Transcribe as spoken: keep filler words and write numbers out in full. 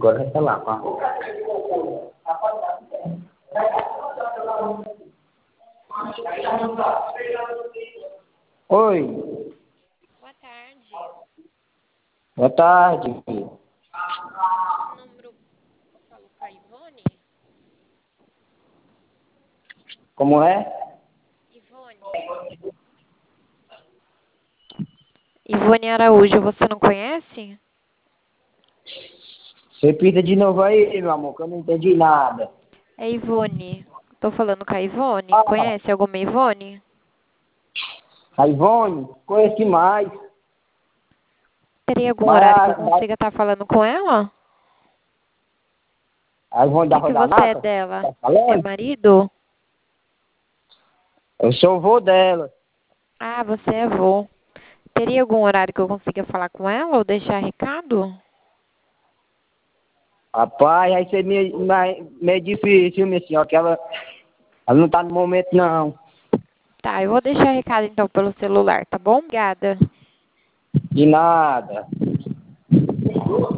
Agora vai falar, pá. Oi. Boa tarde. Boa tarde. Esse número eu falo com a Ivone? Como é? Ivone. Ivone Araújo, você não conhece? Repita de novo aí, meu amor, que eu não entendi nada. É Ivone. Tô falando com a Ivone. Ah, Conhece alguma Ivone? a Ivone, conheço demais. Teria algum Mas horário que eu a, consiga estar falando com ela? a Ivone O da que, que você é Rodanata, dela? tá É falando? marido? Eu sou o vô dela. Ah, você é avô. Teria algum horário que eu consiga falar com ela ou deixar recado? Rapaz, aí ser meio, meio, meio difícil, minha senhora, que ela, ela não tá no momento, não. Tá, eu vou deixar recado então pelo celular, tá bom? Obrigada. De nada.